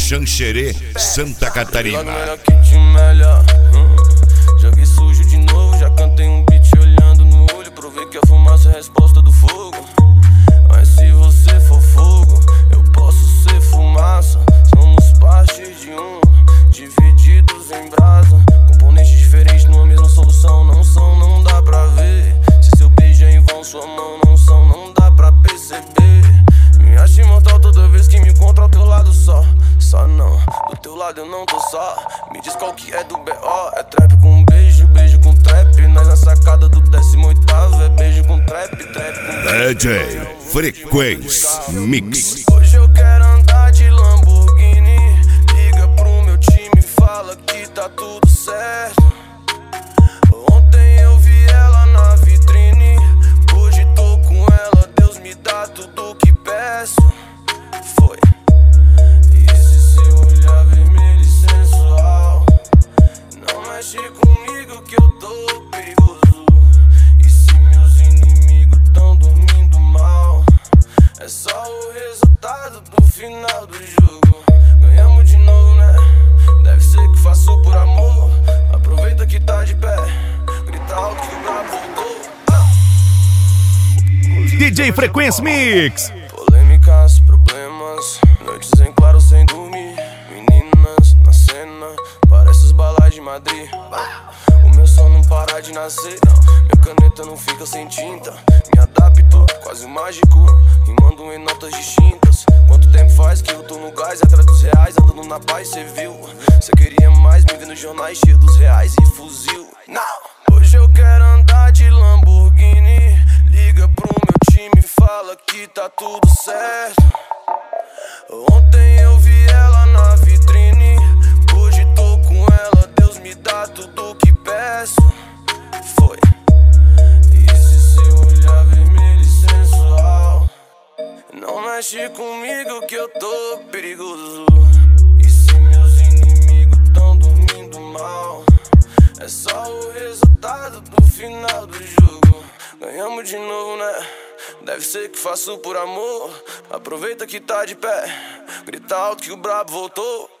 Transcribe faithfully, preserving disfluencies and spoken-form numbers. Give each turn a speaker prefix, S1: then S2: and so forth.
S1: Xanxerê, Santa Catarina.
S2: Joguei sujo de novo, já cantei um beat olhando no olho. Provei que a fumaça é a resposta do fogo. Mas se você for fogo, eu posso ser fumaça. Somos parte de um, divididos em brasa. Componentes diferentes numa mesma solução. Não são, não dá pra ver. Se seu beijo é em vão, sua mão não são, não dá pra perceber. Me acho imortal toda vez que me encontro ao teu lado só. Só não, do teu lado eu não tô só. Me diz qual que é do B O. É trap com beijo, beijo com trap. Nós na sacada do décimo oitavo. É beijo com trap, trap com
S1: D J Frequência Mix.
S2: Hoje eu quero andar de Lamborghini. Liga pro meu time, fala que tá tudo certo. Ontem eu vi ela na vitrine, hoje tô com ela. Deus me dá tudo que peço. Foi. E se seu olhar vermelho e sensual, não mexe comigo que eu tô perigoso. E se meus inimigos tão dormindo mal, é só o resultado do final do jogo. Ganhamos de novo, né? Deve ser que faço por amor. Aproveita que tá de pé, grita alto que o brabo voltou.
S3: D J Frequência Mix.
S2: Polêmicas, problemas, noites em claro sem dormir. Meninas na cena, parece os balais de Madrid. O meu som não para de nascer, minha caneta não fica sem tinta. Me adapto, quase mágico, rimando em notas distintas. Quanto tempo faz que eu tô no gás, atrás dos reais, andando na paz, cê viu? Cê queria mais, me vê nos jornais cheio dos reais e fuzil. Não! Hoje eu quero andar de Lamborghini. Liga pro meu time, fala que tá tudo certo. Ontem eu vi ela na vitrine, hoje tô com ela. Deus me dá tudo que peço. Foi. E se seu olhar vermelho e sensual, não mexe comigo que eu tô perigoso. E se meus inimigos tão dormindo mal, é só o resultado do final do jogo. Ganhamos de novo, né? Deve ser que faço por amor. Aproveita que tá de pé, grita alto que o brabo voltou.